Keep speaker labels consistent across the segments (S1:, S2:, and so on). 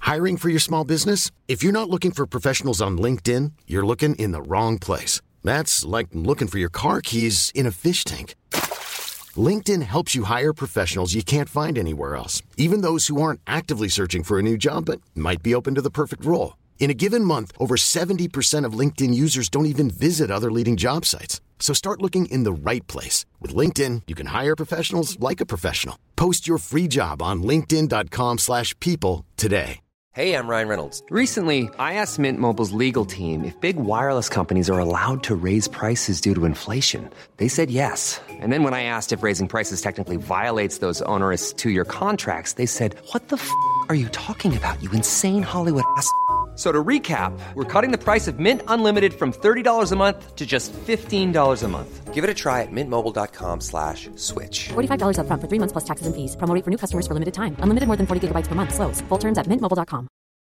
S1: Hiring for your small business? If you're not looking for professionals on LinkedIn, you're looking in the wrong place. That's like looking for your car keys in a fish tank. LinkedIn helps you hire professionals you can't find anywhere else, even those who aren't actively searching for a new job but might be open to the perfect role. In a given month, over 70% of LinkedIn users don't even visit other leading job sites. So start looking in the right place. With LinkedIn, you can hire professionals like a professional. Post your free job on linkedin.com/people today.
S2: Hey, I'm Ryan Reynolds. Recently, I asked Mint Mobile's legal team if big wireless companies are allowed to raise prices due to inflation. They said yes. And then when I asked if raising prices technically violates those onerous two-year contracts, they said, "What the f*** are you talking about, you insane Hollywood ass?" So to recap, we're cutting the price of Mint Unlimited from $30 a month to just $15 a month. Give it a try at mintmobile.com/switch.
S3: $45 up front for 3 months plus taxes and fees. Promo rate for new customers for limited time. Unlimited more than 40 gigabytes per month. Slows full terms at mintmobile.com.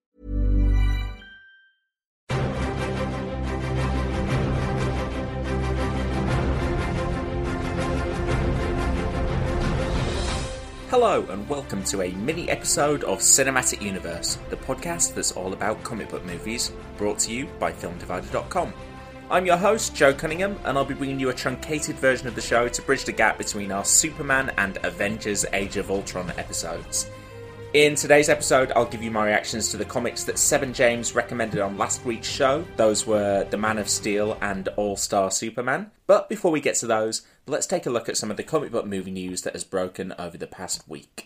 S4: Hello and welcome to a mini episode of Cinematic Universe, the podcast that's all about comic book movies, brought to you by FilmDivider.com. I'm your host, Joe Cunningham, and I'll be bringing you a truncated version of the show to bridge the gap between our Superman and Avengers Age of Ultron episodes. In today's episode, I'll give you my reactions to the comics that Seb James recommended on last week's show. Those were The Man of Steel and All-Star Superman. But before we get to those, let's take a look at some of the comic book movie news that has broken over the past week.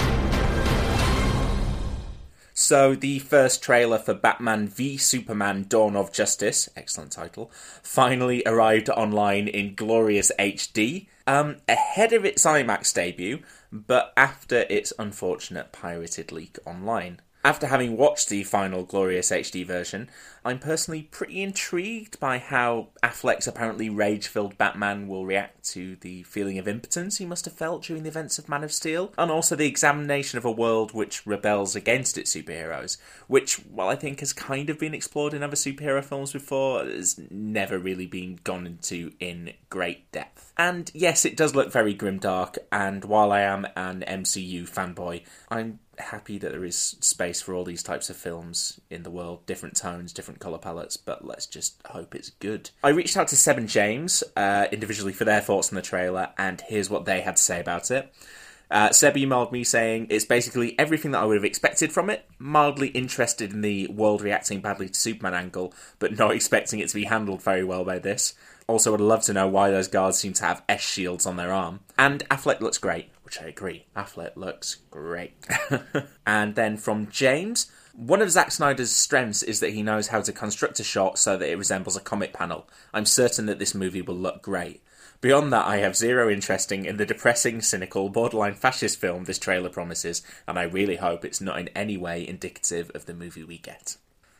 S4: So, the first trailer for Batman v Superman Dawn of Justice, excellent title, finally arrived online in glorious HD, ahead of its IMAX debut, but after its unfortunate pirated leak online. After having watched the final glorious HD version, I'm personally pretty intrigued by how Affleck's apparently rage-filled Batman will react to the feeling of impotence he must have felt during the events of Man of Steel, and also the examination of a world which rebels against its superheroes, which, while I think has kind of been explored in other superhero films before, has never really been gone into in great depth. And yes, it does look very grimdark, and while I am an MCU fanboy, I'm happy that there is space for all these types of films in the world, different tones, different colour palettes, but let's just hope it's good. I reached out to Seb and James individually for their thoughts on the trailer, and here's what they had to say about it. Seb emailed me saying it's basically everything that I would have expected from it, mildly interested in the world reacting badly to Superman angle, but not expecting it to be handled very well by this. Also would love to know why those guards seem to have S-shields on their arm. And Affleck looks great, which I agree. Affleck looks great. And then from James, one of Zack Snyder's strengths is that he knows how to construct a shot so that it resembles a comic panel. I'm certain that this movie will look great. Beyond that, I have zero interest in the depressing, cynical, borderline fascist film this trailer promises, and I really hope it's not in any way indicative of the movie we get.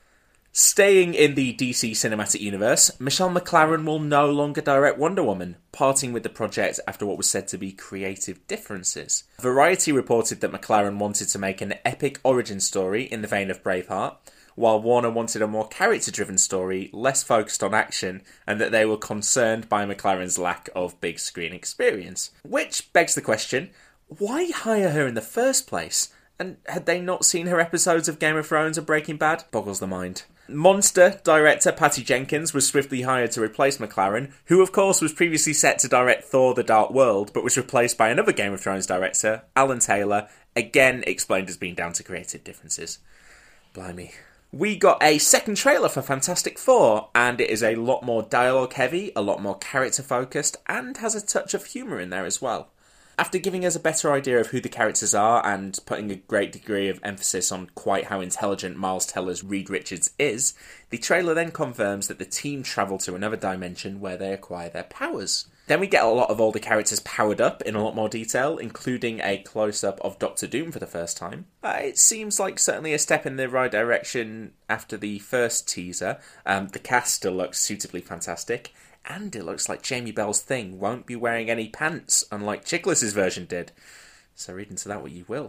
S4: Staying in the DC Cinematic Universe, Michelle McLaren will no longer direct Wonder Woman, parting with the project after what was said to be creative differences. Variety reported that McLaren wanted to make an epic origin story in the vein of Braveheart, while Warner wanted a more character-driven story, less focused on action, and that they were concerned by McLaren's lack of big screen experience. Which begs the question, why hire her in the first place? And had they not seen her episodes of Game of Thrones or Breaking Bad? Boggles the mind. Monster director Patty Jenkins was swiftly hired to replace McLaren, who of course was previously set to direct Thor: The Dark World, but was replaced by another Game of Thrones director, Alan Taylor, again explained as being down to creative differences. Blimey. We got a second trailer for Fantastic Four, and it is a lot more dialogue heavy, a lot more character focused, and has a touch of humour in there as well. After giving us a better idea of who the characters are and putting a great degree of emphasis on quite how intelligent Miles Teller's Reed Richards is, the trailer then confirms that the team travel to another dimension where they acquire their powers. Then we get a lot of all the characters powered up in a lot more detail, including a close-up of Doctor Doom for the first time. It seems like certainly a step in the right direction after the first teaser. The cast still looks suitably fantastic. And it looks like Jamie Bell's Thing won't be wearing any pants, unlike Chiklis' version did. So read into that what you will.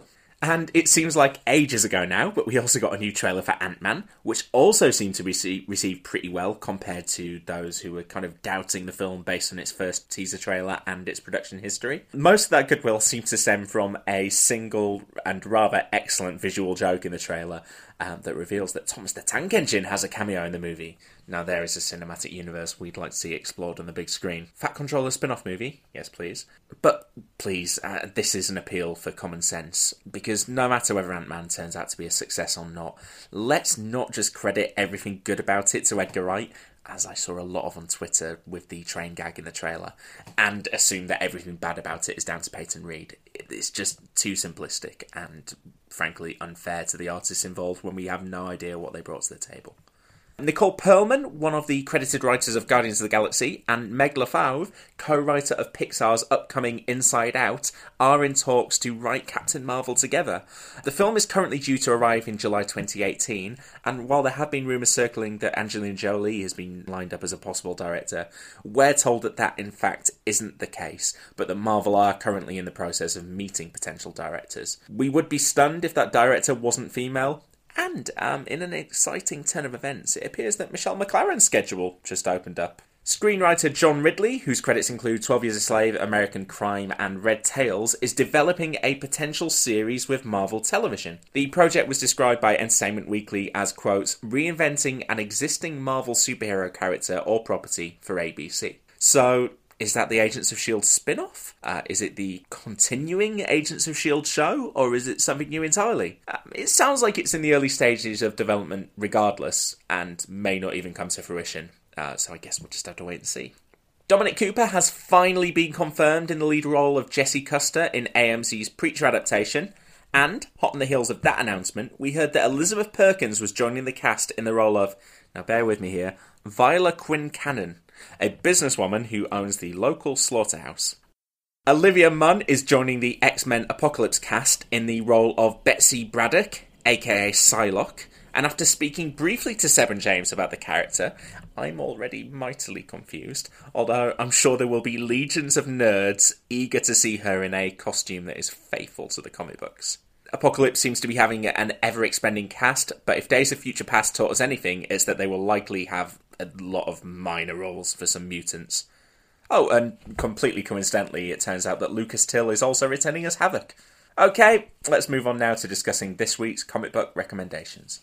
S4: And it seems like ages ago now, but we also got a new trailer for Ant-Man, which also seemed to receive pretty well compared to those who were kind of doubting the film based on its first teaser trailer and its production history. Most of that goodwill seems to stem from a single and rather excellent visual joke in the trailer that reveals that Thomas the Tank Engine has a cameo in the movie. Now there is a cinematic universe we'd like to see explored on the big screen. Fat Controller spin-off movie? Yes, please. But please, this is an appeal for common sense, because no matter whether Ant-Man turns out to be a success or not, let's not just credit everything good about it to Edgar Wright, as I saw a lot of on Twitter with the train gag in the trailer, and assume that everything bad about it is down to Peyton Reed. It's just too simplistic and, frankly, unfair to the artists involved when we have no idea what they brought to the table. Nicole Perlman, one of the credited writers of Guardians of the Galaxy, and Meg LaFauve, co-writer of Pixar's upcoming Inside Out, are in talks to write Captain Marvel together. The film is currently due to arrive in July 2018, and while there have been rumours circling that Angelina Jolie has been lined up as a possible director, we're told that that in fact isn't the case, but that Marvel are currently in the process of meeting potential directors. We would be stunned if that director wasn't female. And in an exciting turn of events, it appears that Michelle McLaren's schedule just opened up. Screenwriter John Ridley, whose credits include 12 Years a Slave, American Crime and Red Tails, is developing a potential series with Marvel Television. The project was described by Entertainment Weekly as, quote, reinventing an existing Marvel superhero character or property for ABC. So, is that the Agents of S.H.I.E.L.D. spin-off? Is it the continuing Agents of S.H.I.E.L.D. show, or is it something new entirely? It sounds like it's in the early stages of development regardless, and may not even come to fruition. So I guess we'll just have to wait and see. Dominic Cooper has finally been confirmed in the lead role of Jesse Custer in AMC's Preacher adaptation, and, hot on the heels of that announcement, we heard that Elizabeth Perkins was joining the cast in the role of, now bear with me here, Viola Quincannon, a businesswoman who owns the local slaughterhouse. Olivia Munn is joining the X-Men Apocalypse cast in the role of Betsy Braddock, aka Psylocke, and after speaking briefly to Seb and James about the character, I'm already mightily confused, although I'm sure there will be legions of nerds eager to see her in a costume that is faithful to the comic books. Apocalypse seems to be having an ever-expanding cast, but if Days of Future Past taught us anything, it's that they will likely have a lot of minor roles for some mutants. Oh, and completely coincidentally, it turns out that Lucas Till is also returning as Havoc. Okay, let's move on now to discussing this week's comic book recommendations.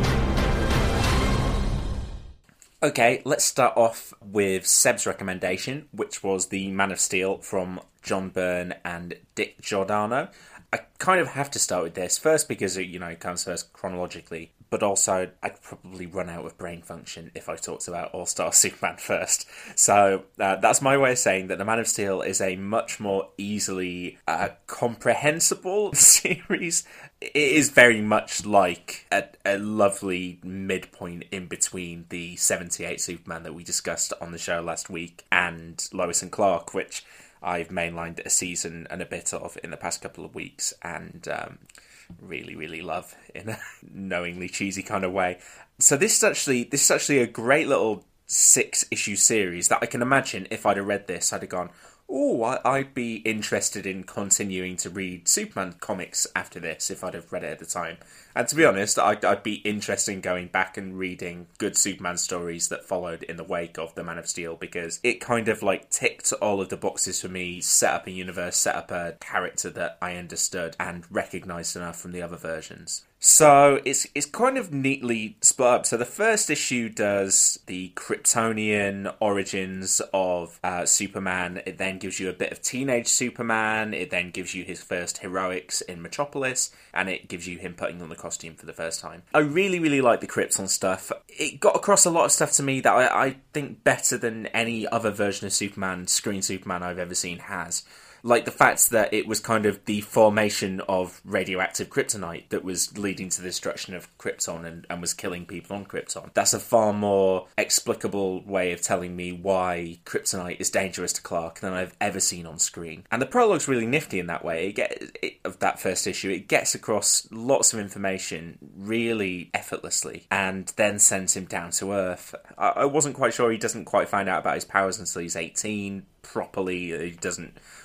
S4: Okay, let's start off with Seb's recommendation, which was The Man of Steel from John Byrne and Dick Giordano. I kind of have to start with this, first because it comes first chronologically, but also I'd probably run out of brain function if I talked about All-Star Superman first. So that's my way of saying that The Man of Steel is a much more easily comprehensible series. It is very much like a lovely midpoint in between the 78 Superman that we discussed on the show last week and Lois and Clark, which I've mainlined a season and a bit of in the past couple of weeks, and really, really love in a knowingly cheesy kind of way. So this is actually a great little 6-issue series that I can imagine if I'd have read this, I'd have gone, oh, I'd be interested in continuing to read Superman comics after this if I'd have read it at the time. And to be honest, I'd be interested in going back and reading good Superman stories that followed in the wake of The Man of Steel, because it kind of ticked all of the boxes for me, set up a universe, set up a character that I understood and recognised enough from the other versions. So it's kind of neatly split up. So the first issue does the Kryptonian origins of Superman. It then gives you a bit of teenage Superman. It then gives you his first heroics in Metropolis, and it gives you him putting on the costume for the first time. I really, really like the Krypton stuff. It got across a lot of stuff to me that I think better than any other version of Superman, screen Superman I've ever seen has. Like the fact that it was kind of the formation of radioactive kryptonite that was leading to the destruction of Krypton and was killing people on Krypton. That's a far more explicable way of telling me why kryptonite is dangerous to Clark than I've ever seen on screen. And the prologue's really nifty in that way. Of that first issue, it gets across lots of information really effortlessly and then sends him down to Earth. I wasn't quite sure he doesn't quite find out about his powers until he's 18 properly. He doesn't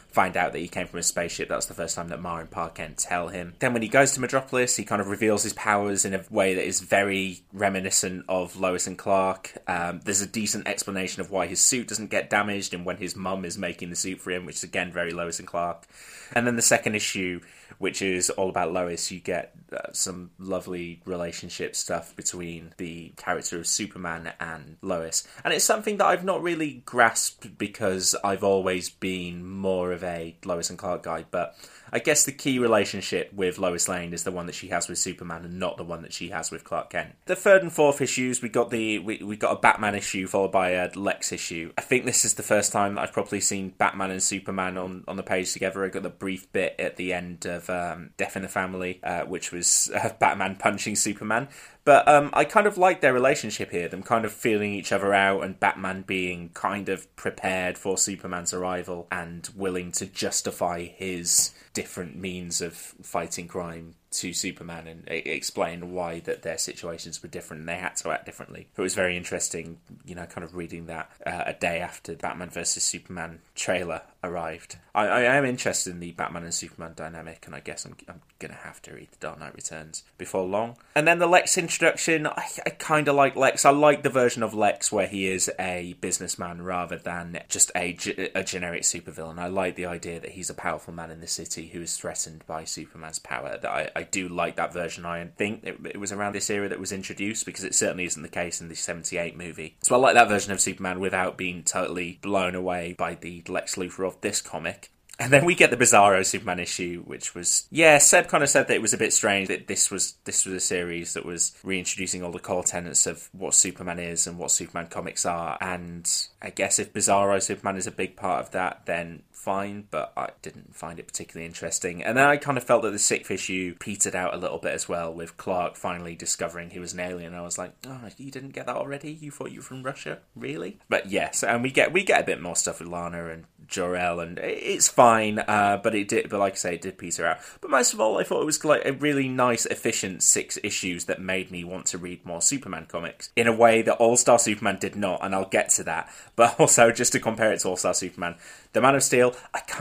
S4: find out that he came from a spaceship. That's the first time that Ma and Pa Kent tell him. Then when he goes to Metropolis, he kind of reveals his powers in a way that is very reminiscent of Lois and Clark. There's a decent explanation of why his suit doesn't get damaged and when his mum is making the suit for him, which is again very Lois and Clark. And then the second issue, which is all about Lois, you get some lovely relationship stuff between the character of Superman and Lois. And it's something that I've not really grasped because I've always been more of a Lois and Clark guy, but I guess the key relationship with Lois Lane is the one that she has with Superman and not the one that she has with Clark Kent. The third and fourth issues, we got a Batman issue followed by a Lex issue. I think this is the first time that I've probably seen Batman and Superman on the page together. I got the brief bit at the end of Death in the Family, which was Batman punching Superman. But I kind of like their relationship here, them kind of feeling each other out and Batman being kind of prepared for Superman's arrival and willing to justify his different means of fighting crime to Superman and explain why that their situations were different and they had to act differently. It was very interesting, kind of reading that a day after Batman vs Superman trailer arrived. I am interested in the Batman and Superman dynamic, and I guess I'm going to have to read The Dark Knight Returns before long. And then the Lex introduction, I kind of like Lex. I like the version of Lex where he is a businessman rather than just a generic supervillain. I like the idea that he's a powerful man in the city who is threatened by Superman's power. I do like that version. I think it was around this era that was introduced, because it certainly isn't the case in the 78 movie. So I like that version of Superman without being totally blown away by the Lex Luthor of this comic. And then we get the Bizarro Superman issue, which was, Seb kind of said that it was a bit strange that this was a series that was reintroducing all the core tenets of what Superman is and what Superman comics are. And I guess if Bizarro Superman is a big part of that, then fine, but I didn't find it particularly interesting. And then I kind of felt that the sixth issue petered out a little bit as well, with Clark finally discovering he was an alien. I was like, oh, you didn't get that already? You thought you were from Russia? Really? But yes, and we get a bit more stuff with Lana and Jor-El, and it's fine, but like I say, it did peter out. But most of all, I thought it was like a really nice, efficient 6 issues that made me want to read more Superman comics in a way that All-Star Superman did not, and I'll get to that. But also, just to compare it to All-Star Superman, The Man of Steel,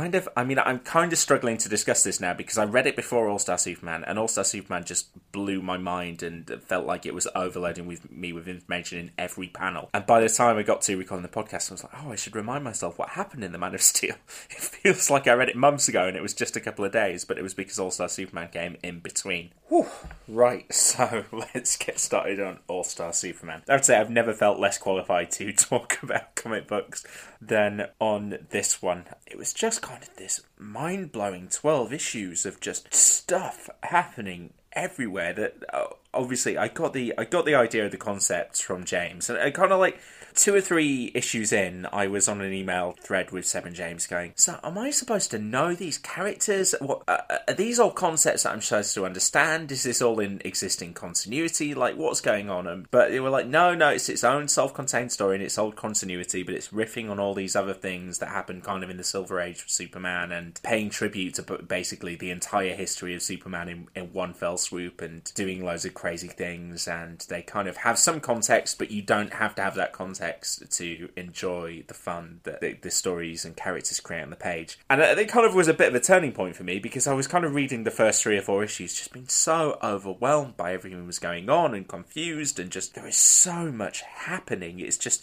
S4: I'm kind of struggling to discuss this now because I read it before All-Star Superman, and All-Star Superman just blew my mind and felt like it was overloading me with information in every panel. And by the time I got to recording the podcast, I was like, I should remind myself what happened in The Man of Steel. It feels like I read it months ago and it was just a couple of days, but it was because All-Star Superman came in between. Whew. Right, so let's get started on All-Star Superman. I would say I've never felt less qualified to talk about comic books than on this one. It was just kind of this mind-blowing 12 issues of just stuff happening everywhere that obviously I got the idea of the concepts from James, and I kind of like 2 or 3 issues in, I was on an email thread with Seb and James going, so am I supposed to know these characters? What are these all concepts that I'm supposed to understand? Is this all in existing continuity? Like, what's going on? But they were like, no, it's its own self-contained story and its old continuity, but it's riffing on all these other things that happened kind of in the Silver Age of Superman and paying tribute to basically the entire history of Superman in one fell swoop and doing loads of crazy things. And they kind of have some context, but you don't have to have that context to enjoy the fun that the stories and characters create on the page. And it kind of was a bit of a turning point for me, because I was kind of reading the first 3 or 4 issues, just being so overwhelmed by everything that was going on and confused, and just there is so much happening.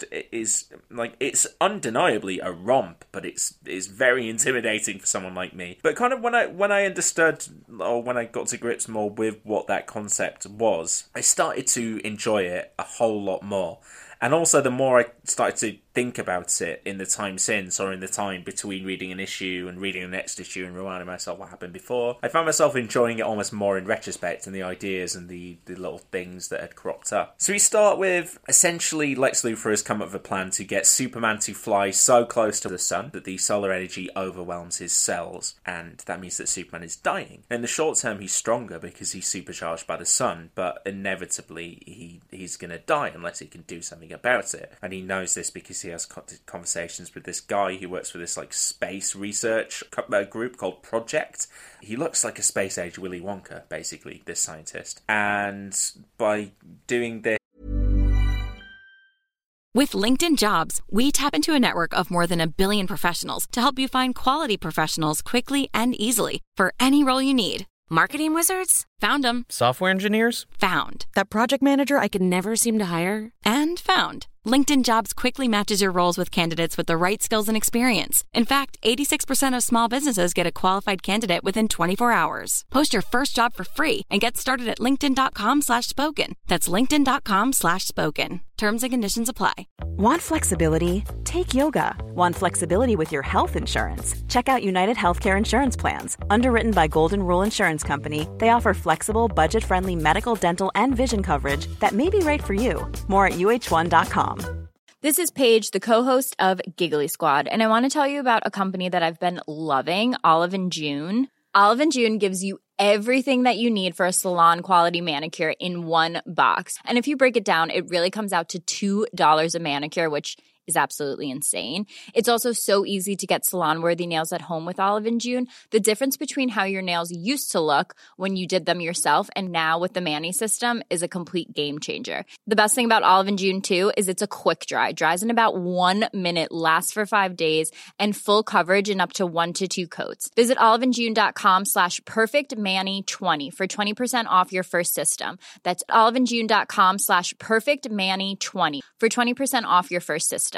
S4: It's undeniably a romp, but it's very intimidating for someone like me. But kind of when I understood, or when I got to grips more with what that concept was, I started to enjoy it a whole lot more. And also, the more I started to think about it in the time since, or in the time between reading an issue and reading the next issue and reminding myself what happened before, I found myself enjoying it almost more in retrospect, and the ideas and the little things that had cropped up. So we start with, essentially, Lex Luthor has come up with a plan to get Superman to fly so close to the sun that the solar energy overwhelms his cells, and that means that Superman is dying. In the short term, he's stronger because he's supercharged by the sun, but inevitably he's going to die unless he can do something about it. And he knows this because he has conversations with this guy who works for this space research group called Project. He looks like a space age Willy Wonka, basically, this scientist. And by doing this,
S5: With LinkedIn Jobs, we tap into a network of more than 1 billion professionals to help you find quality professionals quickly and easily for any role you need.
S3: Marketing wizards?
S5: Found them.
S6: Software engineers?
S5: Found.
S3: That project manager I could never seem to hire?
S5: And found. LinkedIn Jobs quickly matches your roles with candidates with the right skills and experience. In fact, 86% of small businesses get a qualified candidate within 24 hours. Post your first job for free and get started at linkedin.com/spoken. That's linkedin.com/spoken. Terms and conditions apply.
S7: Want flexibility? Take yoga. Want flexibility with your health insurance? Check out United Healthcare Insurance Plans. Underwritten by Golden Rule Insurance Company, they offer flexible, budget-friendly medical, dental, and vision coverage that may be right for you. More at uh1.com.
S8: This is Paige, the co-host of Giggly Squad, and I want to tell you about a company that I've been loving, Olive & June. Olive & June gives you everything that you need for a salon-quality manicure in one box. And if you break it down, it really comes out to $2 a manicure, which is absolutely insane. It's also so easy to get salon-worthy nails at home with Olive & June. The difference between how your nails used to look when you did them yourself and now with the Mani system is a complete game changer. The best thing about Olive & June, too, is it's a quick dry. Dries in about 1 minute, lasts for 5 days, and full coverage in up to 1 to 2 coats. Visit oliveandjune.com/perfectmani20 for 20% off your first system. That's oliveandjune.com/perfectmani20 for 20% off your first system.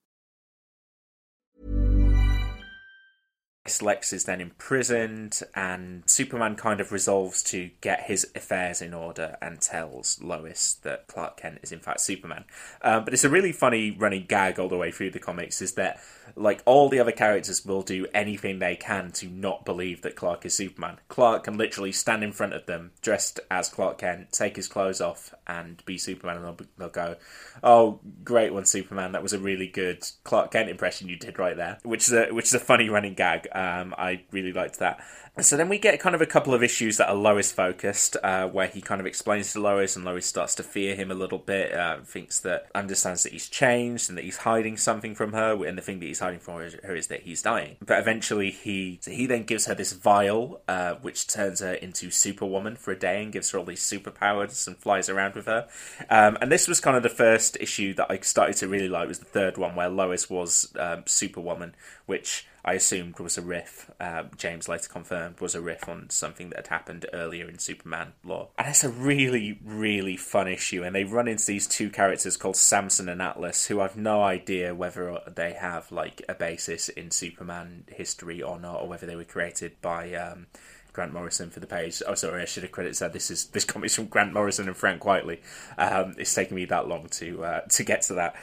S4: Lex is then imprisoned, and Superman kind of resolves to get his affairs in order and tells Lois that Clark Kent is in fact Superman. But it's a really funny running gag all the way through the comics, is that like all the other characters will do anything they can to not believe that Clark is Superman. Clark can literally stand in front of them dressed as Clark Kent, take his clothes off and be Superman, and they'll go, "Oh, great one, Superman, that was a really good Clark Kent impression you did right there," which is a funny running gag. I really liked that. So then we get kind of a couple of issues that are Lois focused, where he kind of explains to Lois, and Lois starts to fear him a little bit, understands that he's changed and that he's hiding something from her, and the thing that he's hiding from her is that he's dying. But eventually he then gives her this vial, which turns her into Superwoman for a day and gives her all these superpowers and flies around with her. And this was kind of the first issue that I started to really like, was the third one, where Lois was Superwoman, which I assumed was a riff, James later confirmed, was a riff on something that had happened earlier in Superman lore. And it's a really, really fun issue, and they run into these two characters called Samson and Atlas, who I've no idea whether they have like a basis in Superman history or not, or whether they were created by Grant Morrison for the page. Oh, sorry, I should have said this comic's from Grant Morrison and Frank Whiteley. It's taken me that long to get to that.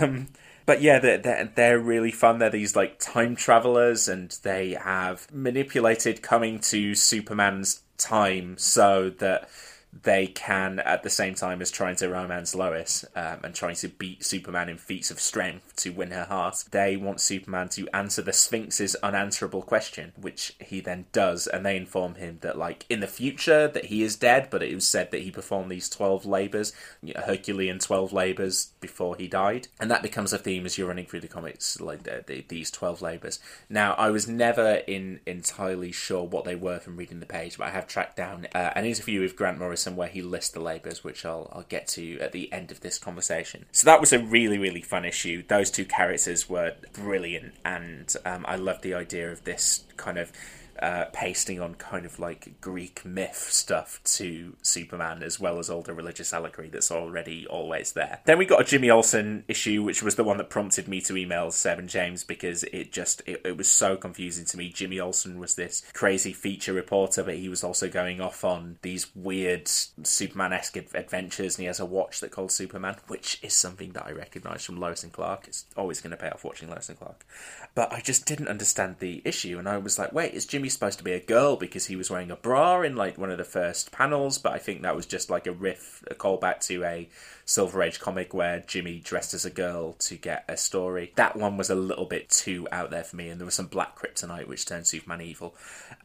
S4: But yeah, they're really fun. They're these like time travelers, and they have manipulated coming to Superman's time so that they can, at the same time as trying to romance Lois and trying to beat Superman in feats of strength to win her heart, they want Superman to answer the Sphinx's unanswerable question, which he then does, and they inform him that, like, in the future that he is dead, but it was said that he performed these 12 labours, Herculean 12 labours, before he died, and that becomes a theme as you're running through the comics, like these 12 labours. Now, I was never entirely sure what they were from reading the page, but I have tracked down an interview with Grant Morrison where he lists the labours, which I'll get to at the end of this conversation. So that was a really, really fun issue. Those two characters were brilliant, and I loved the idea of this kind of pasting on kind of like Greek myth stuff to Superman, as well as all the religious allegory that's already always there. Then we got a Jimmy Olsen issue, which was the one that prompted me to email Seb and James, because it was so confusing to me. Jimmy Olsen was this crazy feature reporter, but he was also going off on these weird Superman-esque adventures, and he has a watch that called Superman, which is something that I recognise from Lois and Clark. It's always going to pay off watching Lois and Clark. But I just didn't understand the issue, and I was like, wait, is Jimmy supposed to be a girl because he was wearing a bra in like one of the first panels? But I think that was just like a callback to a Silver Age comic where Jimmy dressed as a girl to get a story. That one was a little bit too out there for me, and there was some black kryptonite which turned Superman evil.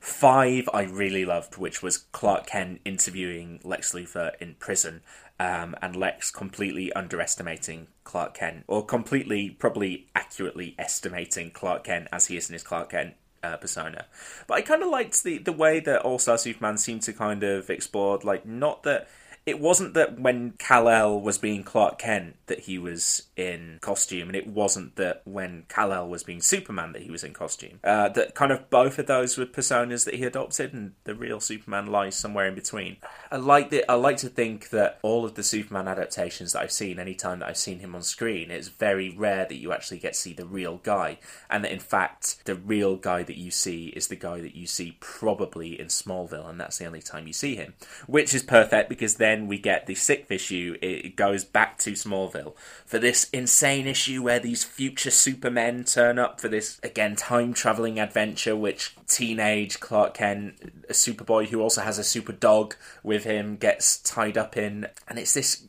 S4: 5 I really loved, which was Clark Kent interviewing Lex Luthor in prison, and Lex completely underestimating Clark Kent, or completely, probably accurately estimating Clark Kent as he is in his Clark Kent persona. But I kind of liked the way that All-Star Superman seemed to kind of explore, like, not that it wasn't that when Kal-El was being Clark Kent that he was in costume, and it wasn't that when Kal-El was being Superman that he was in costume. That kind of both of those were personas that he adopted, and the real Superman lies somewhere in between. I like to think that all of the Superman adaptations that I've seen, anytime that I've seen him on screen, it's very rare that you actually get to see the real guy, and that in fact the real guy that you see is the guy that you see probably in Smallville, and that's the only time you see him, which is perfect because then we get the 6th issue. It goes back to Smallville for this insane issue where these future Supermen turn up for this, again, time-travelling adventure, which teenage Clark Kent, a Superboy who also has a super dog with him, gets tied up in, and it's this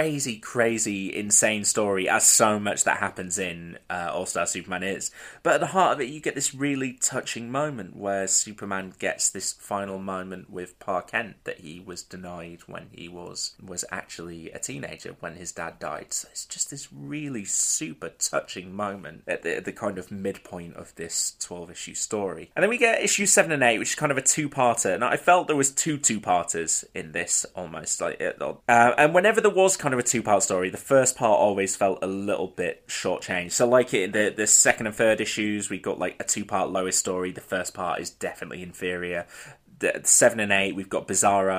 S4: crazy, insane story, as so much that happens in All-Star Superman is. But at the heart of it, you get this really touching moment where Superman gets this final moment with Pa Kent that he was denied when he was actually a teenager, when his dad died. So it's just this really super touching moment at the kind of midpoint of this 12-issue story. And then we get issues 7 and 8, which is kind of a two-parter. Now, I felt there was two-parters in this, almost. And whenever there was kind of a two-part story, the first part always felt a little bit shortchanged. So like in the second and third issues, we got like a two-part Lois story. The first part is definitely inferior. The 7 and 8, we've got a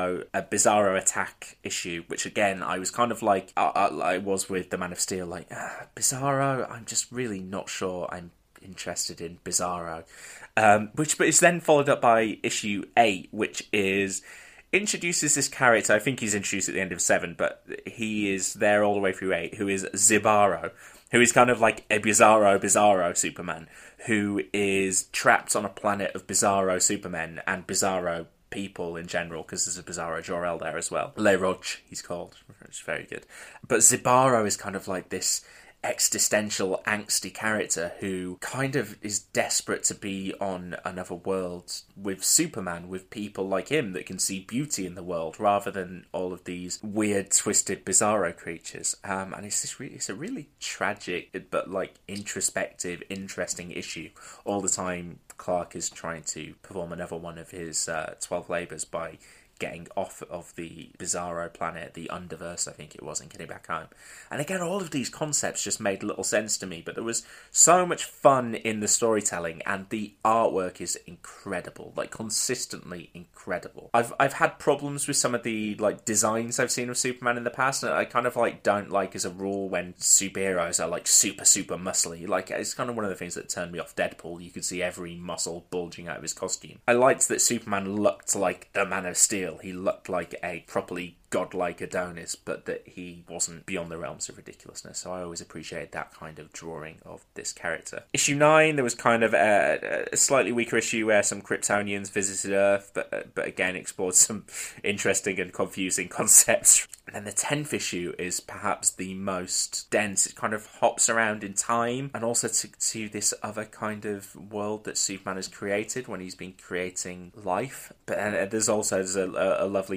S4: Bizarro attack issue, which again, I was kind of like, I was with the Man of Steel, like, Bizarro, I'm just really not sure I'm interested in Bizarro. But it's then followed up by issue 8, which introduces this character. I think he's introduced at the end of 7, but he is there all the way through 8, who is Zibaro, who is kind of like a Bizarro Superman, who is trapped on a planet of Bizarro Supermen and Bizarro people in general, because there's a Bizarro Jor-El there as well. Le Roche, he's called, which is very good. But Zibaro is kind of like this existential, angsty character who kind of is desperate to be on another world with Superman, with people like him that can see beauty in the world rather than all of these weird, twisted, Bizarro creatures. And it's a really tragic but like introspective, interesting issue. All the time, Clark is trying to perform another one of his 12 labours by getting off of the Bizarro planet, the Underverse, I think it was, and getting back home. And again, all of these concepts just made little sense to me, but there was so much fun in the storytelling, and the artwork is incredible, like consistently incredible. I've had problems with some of the like designs I've seen of Superman in the past, and I kind of like don't like as a rule when superheroes are like super muscly. Like, it's kind of one of the things that turned me off Deadpool. You could see every muscle bulging out of his costume. I liked that Superman looked like the Man of Steel. He looked like a properly godlike Adonis, but that he wasn't beyond the realms of ridiculousness. So I always appreciated that kind of drawing of this character. Issue 9, there was kind of a slightly weaker issue where some Kryptonians visited Earth, but again explored some interesting and confusing concepts. And then the 10th issue is perhaps the most dense. It kind of hops around in time, and also to this other kind of world that Superman has created when he's been creating life. But there's a lovely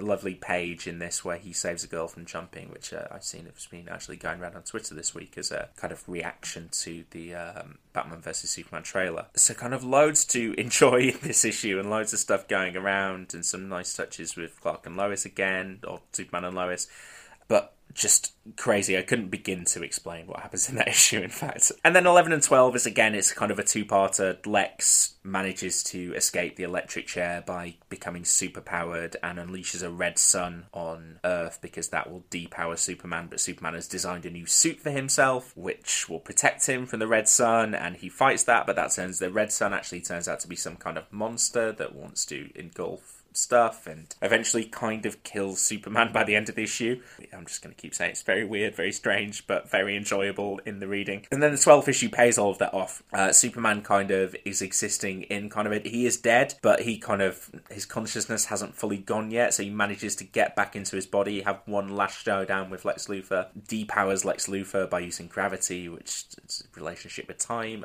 S4: page in this where he saves a girl from jumping, which I've seen has been actually going around on Twitter this week as a kind of reaction to the Batman vs Superman trailer. So kind of loads to enjoy in this issue, and loads of stuff going around, and some nice touches with Clark and Lois again, or Superman and Lois. But just crazy. I couldn't begin to explain what happens in that issue, in fact. And then 11 and 12 is, again, it's kind of a two-parter. Lex manages to escape the electric chair by becoming superpowered and unleashes a red sun on Earth because that will depower Superman, but Superman has designed a new suit for himself which will protect him from the red sun, and he fights that, but the red sun actually turns out to be some kind of monster that wants to engulf stuff and eventually kind of kills Superman by the end of the issue. I'm just going to keep saying it's very weird, very strange, but very enjoyable in the reading. And then the 12th issue pays all of that off. Superman kind of is existing in kind of he is dead, but his consciousness hasn't fully gone yet, so he manages to get back into his body, have one last showdown with Lex Luthor, depowers Lex Luthor by using gravity, which is a relationship with time.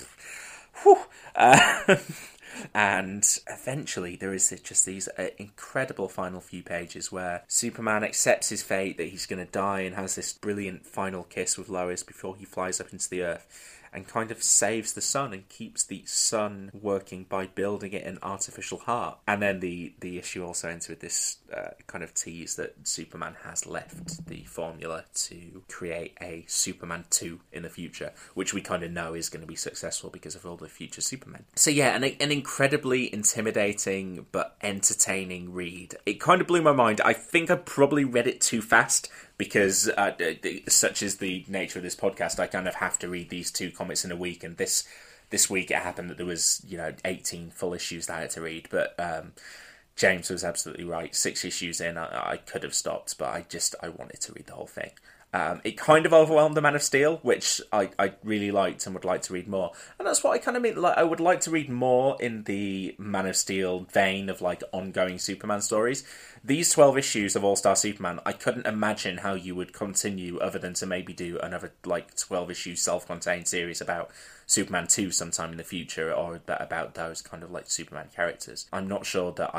S4: And eventually there is just these incredible final few pages where Superman accepts his fate, that he's going to die, and has this brilliant final kiss with Lois before he flies up into the Earth. and kind of saves the sun and keeps the sun working by building it an artificial heart. And then the issue also ends with this kind of tease that Superman has left the formula to create a Superman 2 in the future, which we kind of know is going to be successful because of all the future Supermen. So yeah, an incredibly intimidating but entertaining read. It kind of blew my mind. I think I probably read it too fast, because such is the nature of this podcast, I kind of have to read these 2 comics in a week, and this week it happened that there was 18 full issues that I had to read, but James was absolutely right. 6 issues in, I could have stopped, but I wanted to read the whole thing. It kind of overwhelmed the Man of Steel, which I really liked and would like to read more. And that's what I kind of mean. Like, I would like to read more in the Man of Steel vein of like ongoing Superman stories. These 12 issues of All-Star Superman, I couldn't imagine how you would continue other than to maybe do another like 12 issue self-contained series about Superman 2 sometime in the future, or about those kind of like Superman characters. I'm not sure that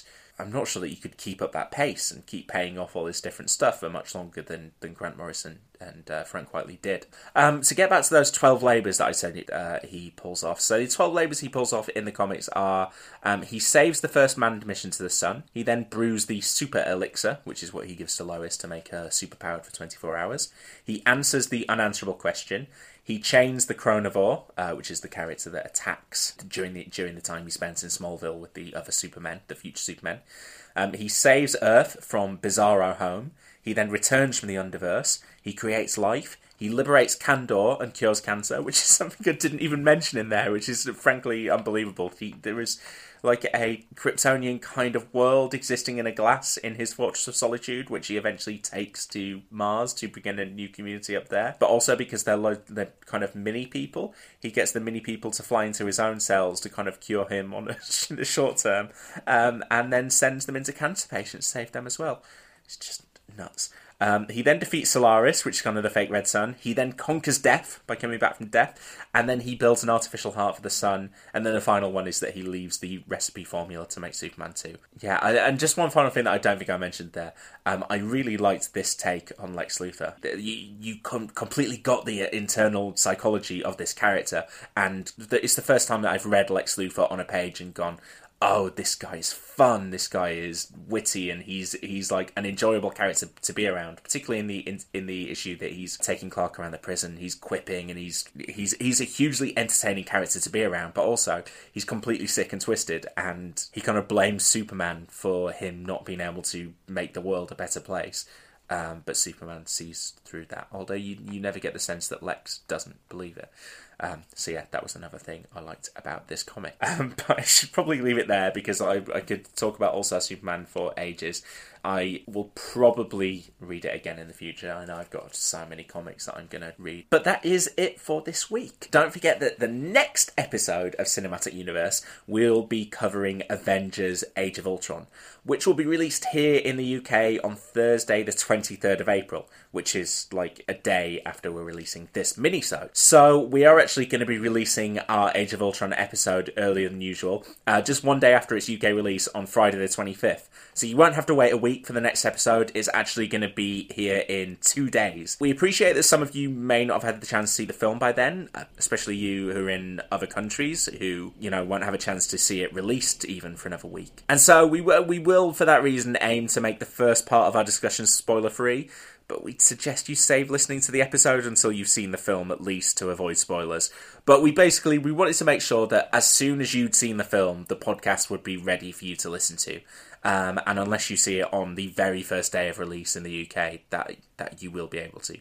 S4: you could keep up that pace and keep paying off all this different stuff for much longer than Grant Morrison and Frank Whiteley did. To get back to those 12 labours that I said he pulls off. So the 12 labours he pulls off in the comics are, he saves the first manned mission to the sun. He then brews the super elixir, which is what he gives to Lois to make her superpowered for 24 hours. He answers the unanswerable question. He chains the Chronivore, which is the character that attacks during the time he spent in Smallville with the other Supermen, the future Supermen. He saves Earth from Bizarro Home. He then returns from the Underverse. He creates life. He liberates Kandor and cures cancer, which is something I didn't even mention in there, which is frankly unbelievable. There is like a Kryptonian kind of world existing in a glass in his Fortress of Solitude, which he eventually takes to Mars to begin a new community up there. But also because they're kind of mini people, he gets the mini people to fly into his own cells to kind of cure him in the short term, and then sends them into cancer patients to save them as well. It's just nuts. He then defeats Solaris, which is kind of the fake Red Sun. He then conquers death by coming back from death, and then he builds an artificial heart for the sun, and then the final one is that he leaves the recipe formula to make Superman 2. Yeah, and just one final thing that I don't think I mentioned there. I really liked this take on Lex Luthor. You completely got the internal psychology of this character, and it's the first time that I've read Lex Luthor on a page and gone, oh, this guy is fun, this guy is witty, and he's like an enjoyable character to be around, particularly in the issue that he's taking Clark around the prison. He's quipping, and he's a hugely entertaining character to be around, but also he's completely sick and twisted, and he kind of blames Superman for him not being able to make the world a better place. But Superman sees through that, although you never get the sense that Lex doesn't believe it. So yeah, that was another thing I liked about this comic. But I should probably leave it there, because I could talk about All-Star Superman for ages. I will probably read it again in the future. I know I've got so many comics that I'm going to read. But that is it for this week. Don't forget that the next episode of Cinematic Universe will be covering Avengers Age of Ultron, which will be released here in the UK on Thursday the 23rd of April, which is like a day after we're releasing this mini-sode. So we are actually going to be releasing our Age of Ultron episode earlier than usual, just one day after its UK release on Friday the 25th. So you won't have to wait a week for the next episode. It's actually going to be here in 2 days. We appreciate that some of you may not have had the chance to see the film by then, especially you who are in other countries who, won't have a chance to see it released even for another week. And so we will, for that reason, aim to make the first part of our discussion spoiler-free, but we'd suggest you save listening to the episode until you've seen the film, at least, to avoid spoilers. But we wanted to make sure that as soon as you'd seen the film, the podcast would be ready for you to listen to. And unless you see it on the very first day of release in the UK, that you will be able to.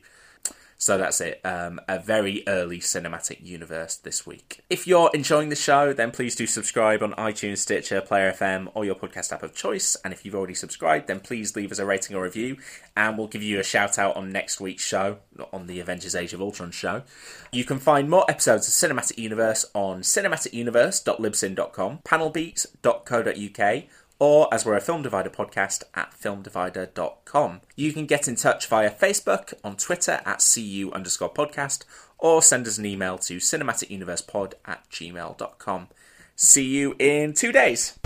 S4: So that's it. A very early Cinematic Universe this week. If you're enjoying the show, then please do subscribe on iTunes, Stitcher, Player FM, or your podcast app of choice. And if you've already subscribed, then please leave us a rating or review, and we'll give you a shout out on next week's show, on the Avengers Age of Ultron show. You can find more episodes of Cinematic Universe on cinematicuniverse.libsyn.com, panelbeats.co.uk, or, as we're a Film Divider podcast, at filmdivider.com. You can get in touch via Facebook, on Twitter at CU_podcast, or send us an email to cinematicuniversepod@gmail.com. See you in 2 days.